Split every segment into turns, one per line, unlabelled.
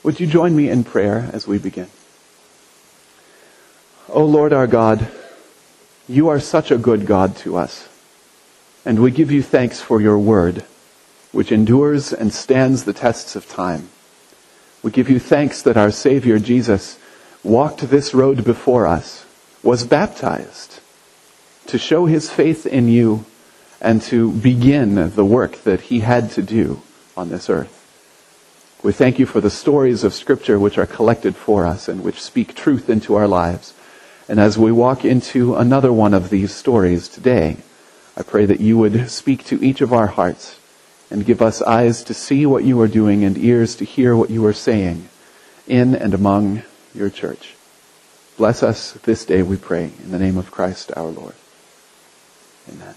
Would you join me in prayer as we begin? O Lord our God, you are such a good God to us, and we give you thanks for your word, which endures and stands the tests of time. We give you thanks that our Savior Jesus walked this road before us, was baptized to show his faith in you and to begin the work that he had to do on this earth. We thank you for the stories of Scripture which are collected for us and which speak truth into our lives. And as we walk into another one of these stories today, I pray that you would speak to each of our hearts and give us eyes to see what you are doing and ears to hear what you are saying in and among your church. Bless us this day, we pray, in the name of Christ our Lord. Amen.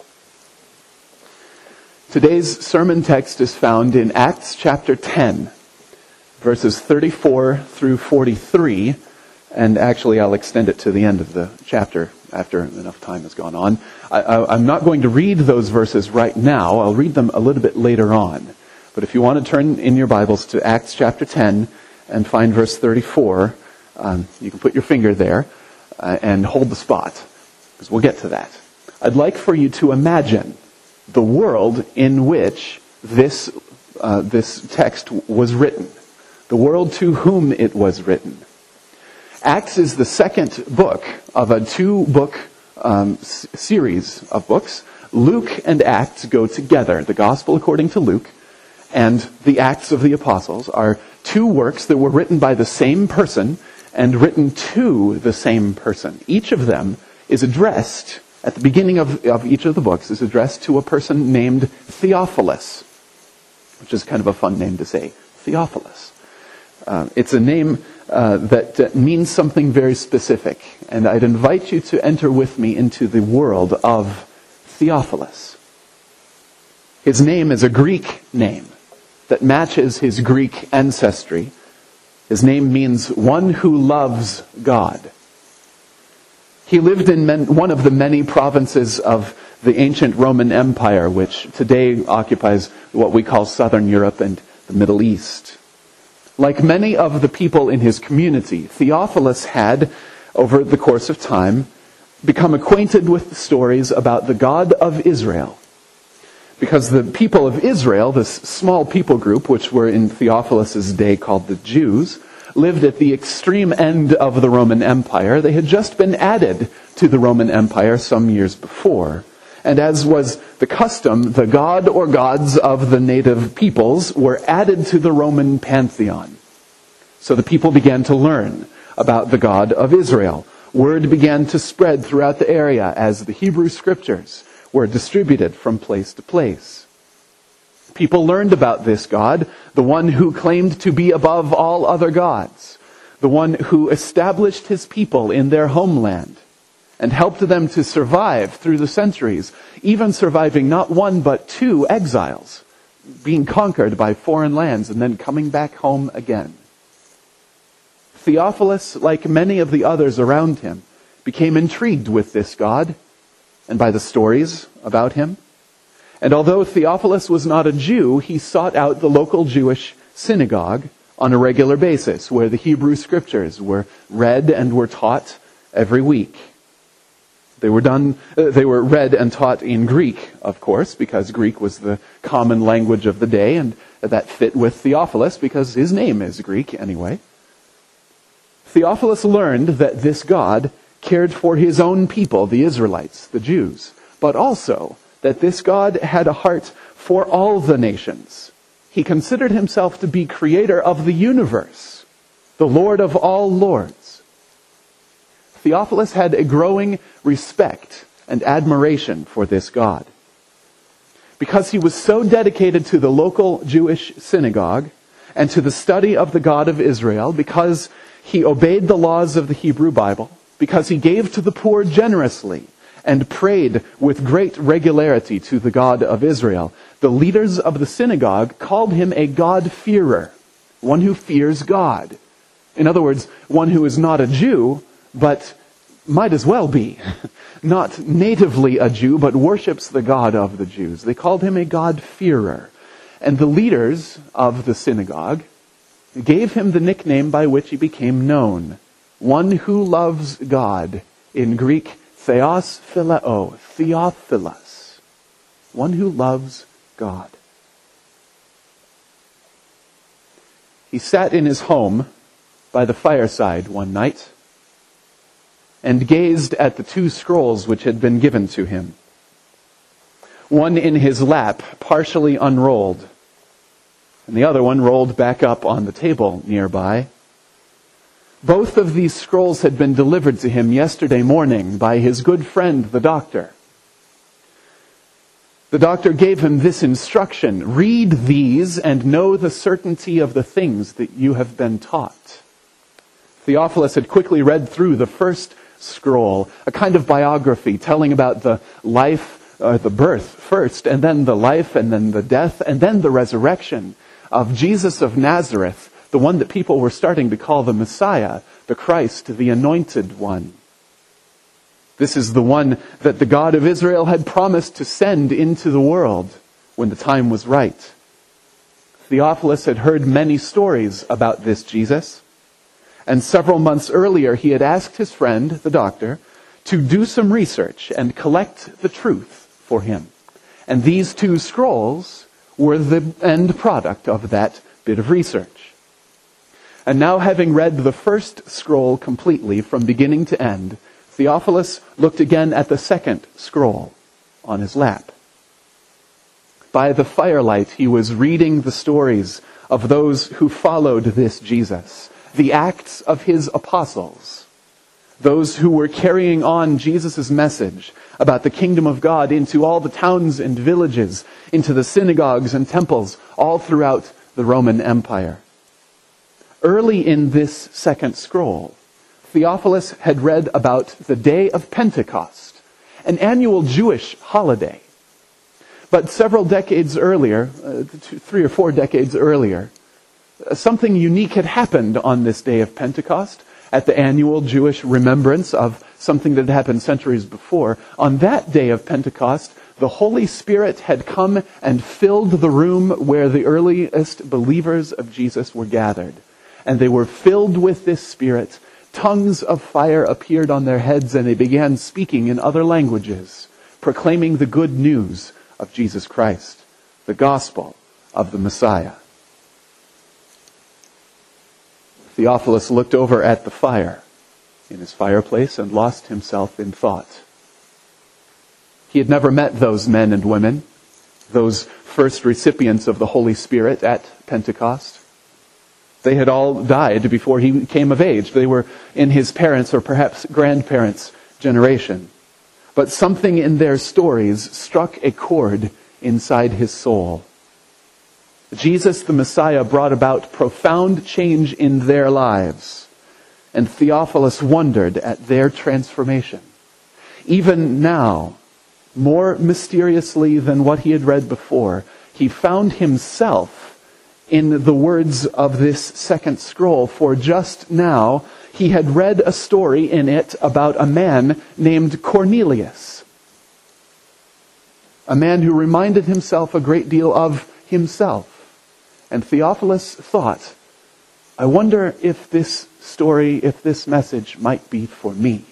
Today's sermon text is found in Acts chapter 10, verses 34 through 43, and actually I'll extend it to the end of the chapter after enough time has gone on. I'm not going to read those verses right now. I'll read them a little bit later on. But if you want to turn in your Bibles to Acts chapter 10 and find verse 34, you can put your finger there and hold the spot, because we'll get to that. I'd like for you to imagine the world in which this text was written, the world to whom it was written. Acts is the second book of a two-book series of books. Luke and Acts go together. The Gospel according to Luke and the Acts of the Apostles are two works that were written by the same person and written to the same person. Each of them is addressed, at the beginning of each of the books, is addressed to a person named Theophilus, which is kind of a fun name to say, Theophilus. It's a name that means something very specific, and I'd invite you to enter with me into the world of Theophilus. His name is a Greek name that matches his Greek ancestry. His name means one who loves God. He lived in one of the many provinces of the ancient Roman Empire, which today occupies what we call Southern Europe and the Middle East. Like many of the people in his community, Theophilus had, over the course of time, become acquainted with the stories about the God of Israel. Because the people of Israel, this small people group, which were in Theophilus' day called the Jews, lived at the extreme end of the Roman Empire. They had just been added to the Roman Empire some years before. And as was the custom, the god or gods of the native peoples were added to the Roman pantheon. So the people began to learn about the God of Israel. Word began to spread throughout the area as the Hebrew Scriptures were distributed from place to place. People learned about this God, the one who claimed to be above all other gods, the one who established his people in their homeland and helped them to survive through the centuries, even surviving not one but two exiles, being conquered by foreign lands and then coming back home again. Theophilus, like many of the others around him, became intrigued with this God and by the stories about him. And although Theophilus was not a Jew, he sought out the local Jewish synagogue on a regular basis, where the Hebrew Scriptures were read and were taught every week. They were read and taught in Greek, of course, because Greek was the common language of the day, and that fit with Theophilus because his name is Greek anyway. Theophilus learned that this God cared for his own people, the Israelites, the Jews, but also that this God had a heart for all the nations. He considered himself to be creator of the universe, the Lord of all lords. Theophilus had a growing respect and admiration for this God. Because he was so dedicated to the local Jewish synagogue and to the study of the God of Israel, because he obeyed the laws of the Hebrew Bible, because he gave to the poor generously, and prayed with great regularity to the God of Israel, the leaders of the synagogue called him a God-fearer, one who fears God. In other words, one who is not a Jew, but might as well be. Not natively a Jew, but worships the God of the Jews. They called him a God-fearer. And the leaders of the synagogue gave him the nickname by which he became known, one who loves God, in Greek, theos phileo, Theophilus, one who loves God. He sat in his home by the fireside one night and gazed at the two scrolls which had been given to him. One in his lap, partially unrolled, and the other one rolled back up on the table nearby. Both of these scrolls had been delivered to him yesterday morning by his good friend, the doctor. The doctor gave him this instruction: read these and know the certainty of the things that you have been taught. Theophilus had quickly read through the first scroll, a kind of biography telling about the life, the birth first, and then the life, and then the death, and then the resurrection of Jesus of Nazareth, the one that people were starting to call the Messiah, the Christ, the Anointed One. This is the one that the God of Israel had promised to send into the world when the time was right. Theophilus had heard many stories about this Jesus, and several months earlier he had asked his friend, the doctor, to do some research and collect the truth for him. And these two scrolls were the end product of that bit of research. And now, having read the first scroll completely from beginning to end, Theophilus looked again at the second scroll on his lap. By the firelight, he was reading the stories of those who followed this Jesus, the acts of his apostles, those who were carrying on Jesus' message about the kingdom of God into all the towns and villages, into the synagogues and temples, all throughout the Roman Empire. Early in this second scroll, Theophilus had read about the day of Pentecost, an annual Jewish holiday. But several decades earlier, 3 or 4 decades earlier, something unique had happened on this day of Pentecost, at the annual Jewish remembrance of something that had happened centuries before. On that day of Pentecost, the Holy Spirit had come and filled the room where the earliest believers of Jesus were gathered. And they were filled with this Spirit. Tongues of fire appeared on their heads, and they began speaking in other languages, proclaiming the good news of Jesus Christ, the gospel of the Messiah. Theophilus looked over at the fire in his fireplace and lost himself in thought. He had never met those men and women, those first recipients of the Holy Spirit at Pentecost. They had all died before he came of age. They were in his parents' or perhaps grandparents' generation. But something in their stories struck a chord inside his soul. Jesus, the Messiah, brought about profound change in their lives, and Theophilus wondered at their transformation. Even now, more mysteriously than what he had read before, he found himself in the words of this second scroll, for just now he had read a story in it about a man named Cornelius, a man who reminded himself a great deal of himself. And Theophilus thought, I wonder if this story, if this message might be for me.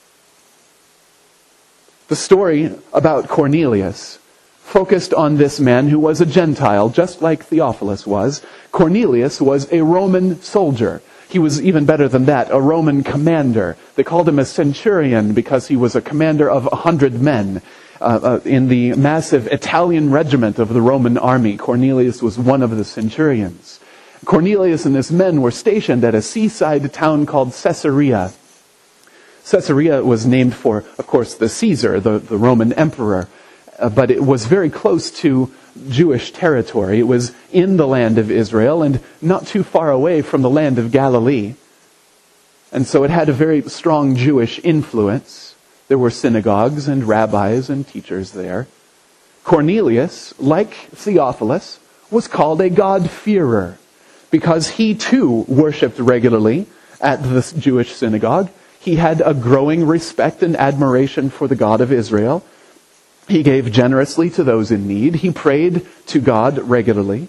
The story about Cornelius focused on this man who was a Gentile, just like Theophilus was. Cornelius was a Roman soldier. He was even better than that, a Roman commander. They called him a centurion because he was a commander of 100 men. In the massive Italian regiment of the Roman army, Cornelius was one of the centurions. Cornelius and his men were stationed at a seaside town called Caesarea. Caesarea was named for, of course, the Caesar, the Roman emperor, but it was very close to Jewish territory. It was in the land of Israel and not too far away from the land of Galilee. And so it had a very strong Jewish influence. There were synagogues and rabbis and teachers there. Cornelius, like Theophilus, was called a God-fearer because he too worshipped regularly at the Jewish synagogue. He had a growing respect and admiration for the God of Israel. He gave generously to those in need. He prayed to God regularly.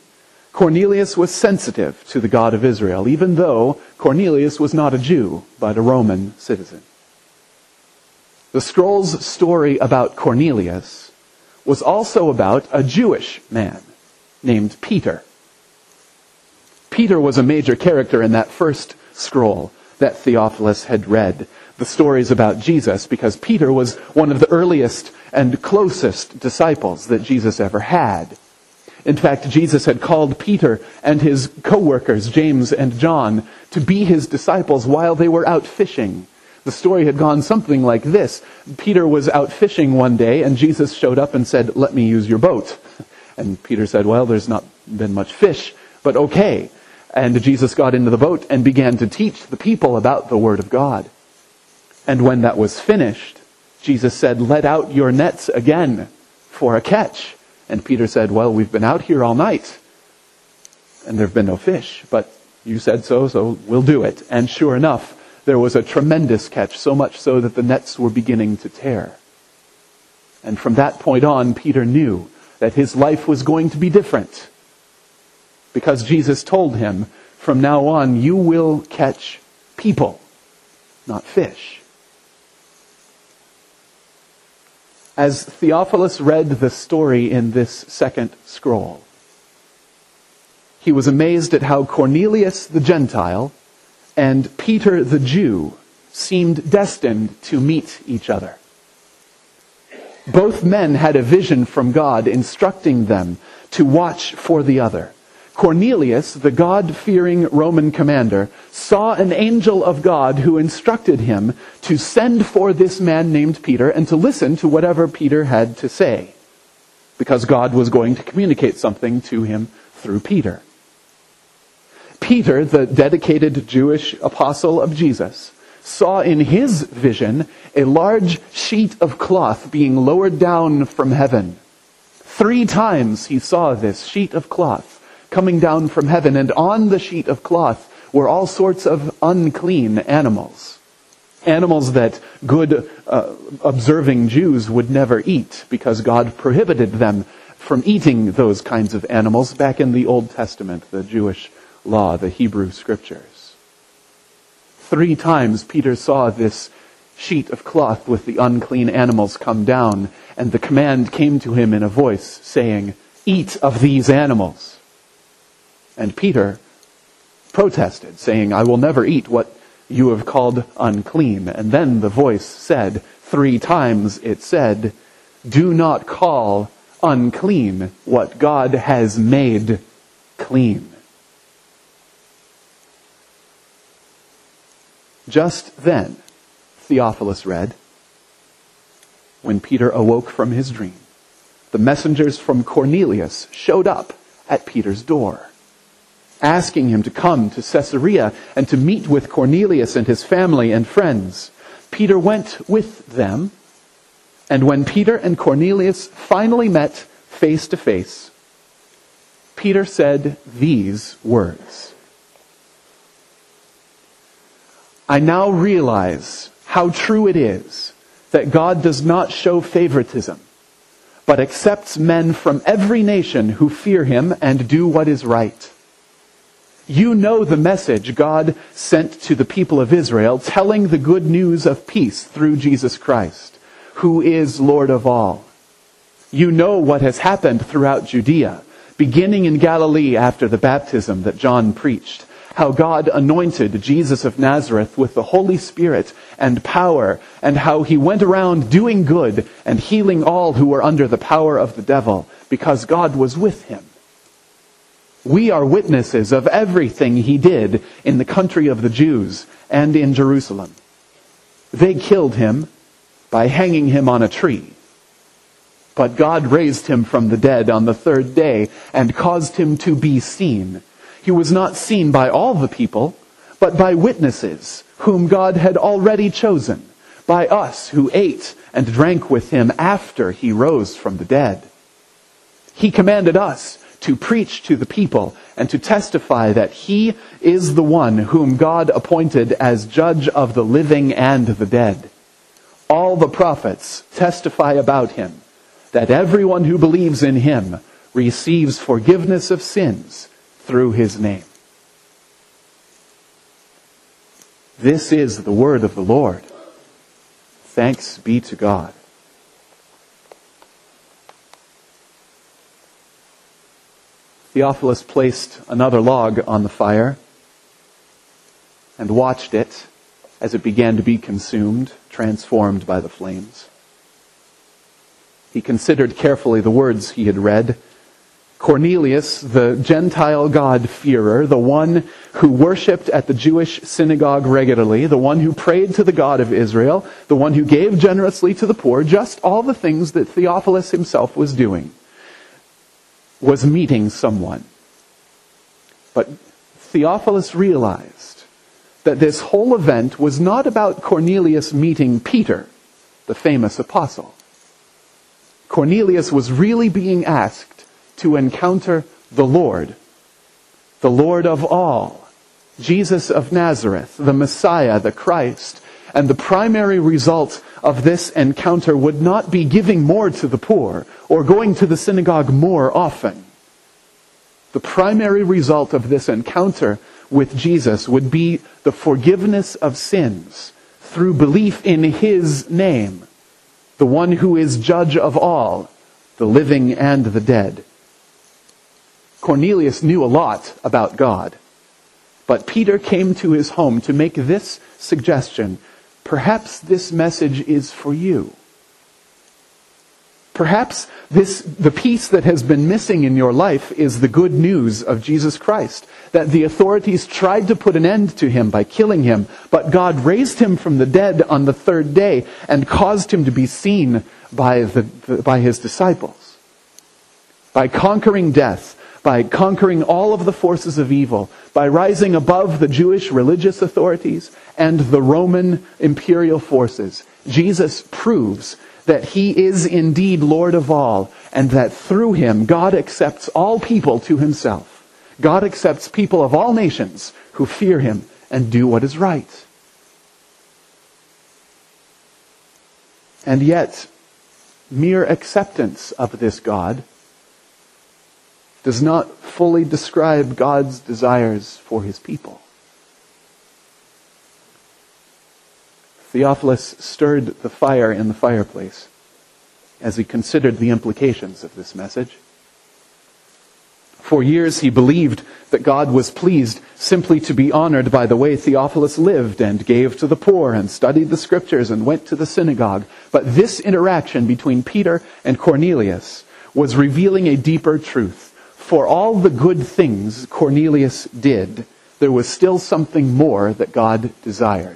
Cornelius was sensitive to the God of Israel, even though Cornelius was not a Jew, but a Roman citizen. The scroll's story about Cornelius was also about a Jewish man named Peter. Peter was a major character in that first scroll that Theophilus had read, the stories about Jesus, because Peter was one of the earliest and closest disciples that Jesus ever had. In fact, Jesus had called Peter and his co-workers, James and John, to be his disciples while they were out fishing. The story had gone something like this. Peter was out fishing one day, and Jesus showed up and said, "Let me use your boat." And Peter said, "Well, there's not been much fish, but okay." And Jesus got into the boat and began to teach the people about the Word of God. And when that was finished, Jesus said, "Let out your nets again for a catch." And Peter said, "Well, we've been out here all night, and there have been no fish, but you said so, so we'll do it." And sure enough, there was a tremendous catch, so much so that the nets were beginning to tear. And from that point on, Peter knew that his life was going to be different, because Jesus told him, from now on, you will catch people, not fish. As Theophilus read the story in this second scroll, he was amazed at how Cornelius the Gentile and Peter the Jew seemed destined to meet each other. Both men had a vision from God instructing them to watch for the other. Cornelius, the God-fearing Roman commander, saw an angel of God who instructed him to send for this man named Peter and to listen to whatever Peter had to say, because God was going to communicate something to him through Peter. Peter, the dedicated Jewish apostle of Jesus, saw in his vision a large sheet of cloth being lowered down from heaven. 3 times he saw this sheet of cloth coming down from heaven, and on the sheet of cloth were all sorts of unclean animals. Animals that good observing Jews would never eat, because God prohibited them from eating those kinds of animals back in the Old Testament, the Jewish law, the Hebrew scriptures. 3 times Peter saw this sheet of cloth with the unclean animals come down, and the command came to him in a voice saying, "Eat of these animals." And Peter protested, saying, "I will never eat what you have called unclean." And then the voice said, 3 times it said, "Do not call unclean what God has made clean." Just then, Theophilus read, when Peter awoke from his dream, the messengers from Cornelius showed up at Peter's door, asking him to come to Caesarea and to meet with Cornelius and his family and friends. Peter went with them, and when Peter and Cornelius finally met face to face, Peter said these words, "I now realize how true it is that God does not show favoritism, but accepts men from every nation who fear him and do what is right. You know the message God sent to the people of Israel, telling the good news of peace through Jesus Christ, who is Lord of all. You know what has happened throughout Judea, beginning in Galilee after the baptism that John preached, how God anointed Jesus of Nazareth with the Holy Spirit and power, and how he went around doing good and healing all who were under the power of the devil, because God was with him. We are witnesses of everything he did in the country of the Jews and in Jerusalem. They killed him by hanging him on a tree. But God raised him from the dead on the 3rd day and caused him to be seen. He was not seen by all the people, but by witnesses whom God had already chosen, by us who ate and drank with him after he rose from the dead. He commanded us to preach to the people and to testify that he is the one whom God appointed as judge of the living and the dead. All the prophets testify about him, that everyone who believes in him receives forgiveness of sins through his name. This is the word of the Lord. Thanks be to God. Theophilus placed another log on the fire and watched it as it began to be consumed, transformed by the flames. He considered carefully the words he had read. Cornelius, the Gentile God-fearer, the one who worshipped at the Jewish synagogue regularly, the one who prayed to the God of Israel, the one who gave generously to the poor, just all the things that Theophilus himself was doing, was meeting someone. But Theophilus realized that this whole event was not about Cornelius meeting Peter, the famous apostle. Cornelius was really being asked to encounter the Lord of all, Jesus of Nazareth, the Messiah, the Christ. And the primary result of this encounter would not be giving more to the poor or going to the synagogue more often. The primary result of this encounter with Jesus would be the forgiveness of sins through belief in his name, the one who is judge of all, the living and the dead. Cornelius knew a lot about God, but Peter came to his home to make this suggestion. Perhaps this message is for you. Perhaps the piece that has been missing in your life is the good news of Jesus Christ, that the authorities tried to put an end to him by killing him, but God raised him from the dead on the third day and caused him to be seen by his disciples. By conquering death, by conquering all of the forces of evil, by rising above the Jewish religious authorities and the Roman imperial forces, Jesus proves that he is indeed Lord of all, and that through him God accepts all people to himself. God accepts people of all nations who fear him and do what is right. And yet, mere acceptance of this God does not fully describe God's desires for his people. Theophilus stirred the fire in the fireplace as he considered the implications of this message. For years he believed that God was pleased simply to be honored by the way Theophilus lived and gave to the poor and studied the scriptures and went to the synagogue. But this interaction between Peter and Cornelius was revealing a deeper truth. For all the good things Cornelius did, there was still something more that God desired.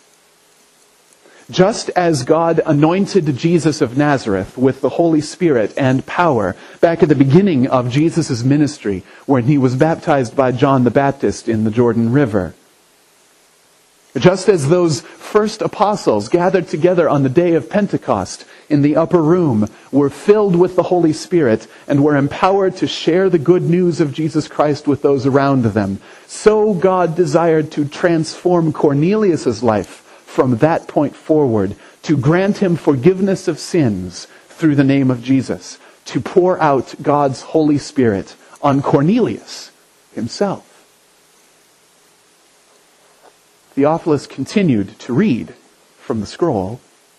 Just as God anointed Jesus of Nazareth with the Holy Spirit and power back at the beginning of Jesus' ministry when he was baptized by John the Baptist in the Jordan River, just as those first apostles gathered together on the day of Pentecost in the upper room were filled with the Holy Spirit and were empowered to share the good news of Jesus Christ with those around them, so God desired to transform Cornelius' life from that point forward, to grant him forgiveness of sins through the name of Jesus, to pour out God's Holy Spirit on Cornelius himself. Theophilus continued to read from the scroll.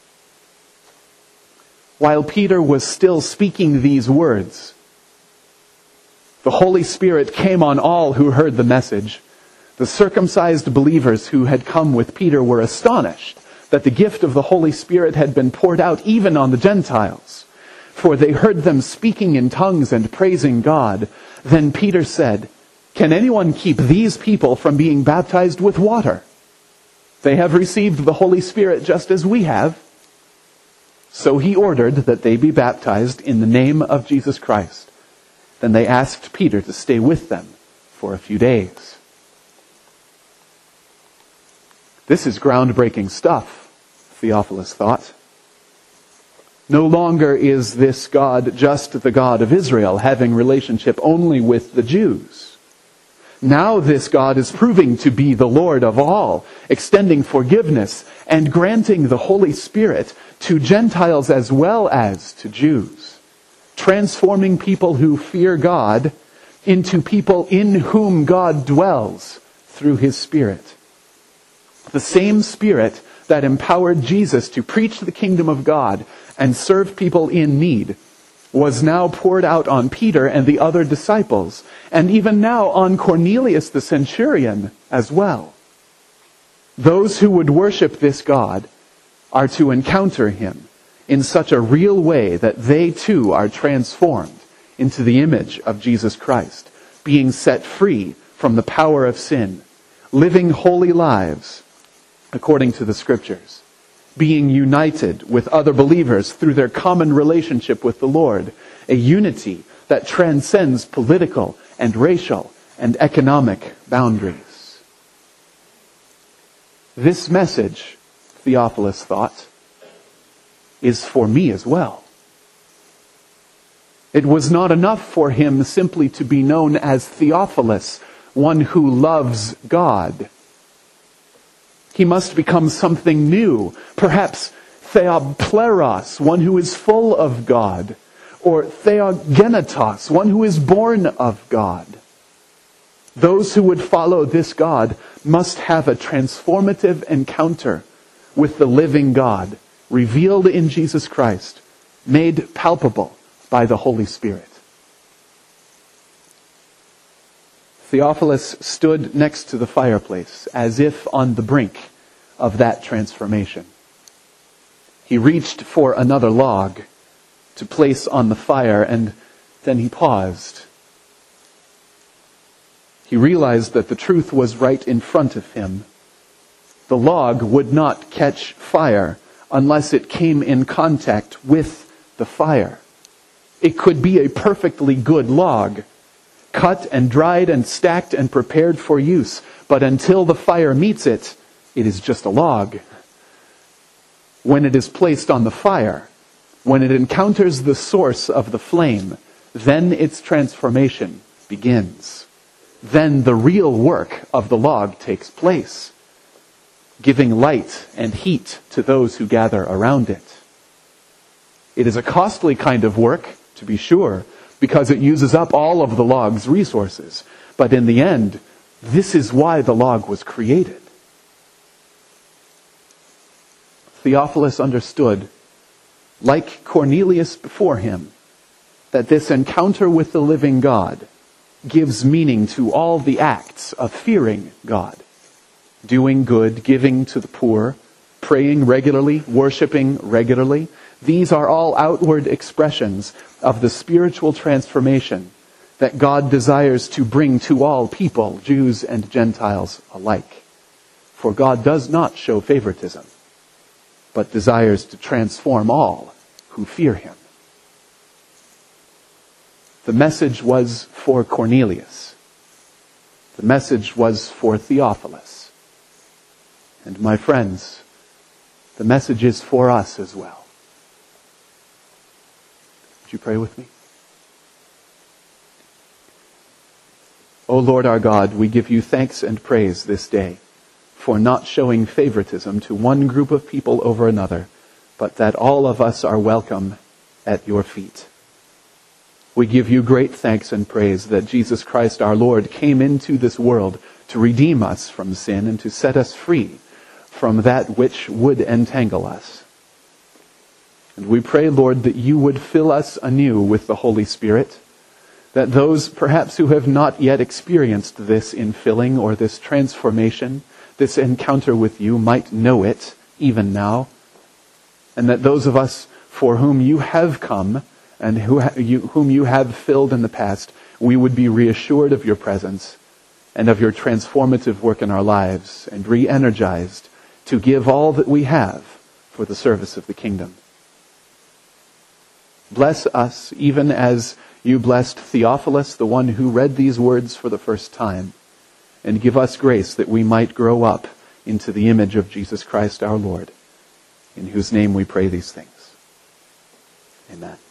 While Peter was still speaking these words, the Holy Spirit came on all who heard the message. The circumcised believers who had come with Peter were astonished that the gift of the Holy Spirit had been poured out even on the Gentiles, for they heard them speaking in tongues and praising God. Then Peter said, "Can anyone keep these people from being baptized with water? They have received the Holy Spirit just as we have." So he ordered that they be baptized in the name of Jesus Christ. Then they asked Peter to stay with them for a few days. This is groundbreaking stuff, Theophilus thought. No longer is this God just the God of Israel, having relationship only with the Jews. Now this God is proving to be the Lord of all, extending forgiveness and granting the Holy Spirit to Gentiles as well as to Jews, transforming people who fear God into people in whom God dwells through his Spirit. The same Spirit that empowered Jesus to preach the kingdom of God and serve people in need was now poured out on Peter and the other disciples, and even now on Cornelius the centurion as well. Those who would worship this God are to encounter him in such a real way that they too are transformed into the image of Jesus Christ, being set free from the power of sin, living holy lives according to the Scriptures, being united with other believers through their common relationship with the Lord, a unity that transcends political and racial and economic boundaries. This message, Theophilus thought, is for me as well. It was not enough for him simply to be known as Theophilus, one who loves God. He must become something new, perhaps Theopleros, one who is full of God, or Theogenetos, one who is born of God. Those who would follow this God must have a transformative encounter with the living God, revealed in Jesus Christ, made palpable by the Holy Spirit. Theophilus stood next to the fireplace, as if on the brink of that transformation. He reached for another log to place on the fire, and then he paused. He realized that the truth was right in front of him. The log would not catch fire unless it came in contact with the fire. It could be a perfectly good log, cut and dried and stacked and prepared for use, but until the fire meets it, it is just a log. When it is placed on the fire, when it encounters the source of the flame, then its transformation begins. Then the real work of the log takes place, giving light and heat to those who gather around it. It is a costly kind of work, to be sure, because it uses up all of the log's resources. But in the end, this is why the log was created. Theophilus understood, like Cornelius before him, that this encounter with the living God gives meaning to all the acts of fearing God. Doing good, giving to the poor, praying regularly, worshiping regularly. These are all outward expressions of the spiritual transformation that God desires to bring to all people, Jews and Gentiles alike. For God does not show favoritism, but desires to transform all who fear him. The message was for Cornelius. The message was for Theophilus. And my friends, the message is for us as well. Would you pray with me? O Lord our God, we give you thanks and praise this day for not showing favoritism to one group of people over another, but that all of us are welcome at your feet. We give you great thanks and praise that Jesus Christ our Lord came into this world to redeem us from sin and to set us free from that which would entangle us. And we pray, Lord, that you would fill us anew with the Holy Spirit, that those perhaps who have not yet experienced this infilling or this transformation, this encounter with you, might know it even now, and that those of us for whom you have come and whom you have filled in the past, we would be reassured of your presence and of your transformative work in our lives and re-energized to give all that we have for the service of the kingdom. Bless us even as you blessed Theophilus, the one who read these words for the first time, and give us grace that we might grow up into the image of Jesus Christ our Lord, in whose name we pray these things. Amen.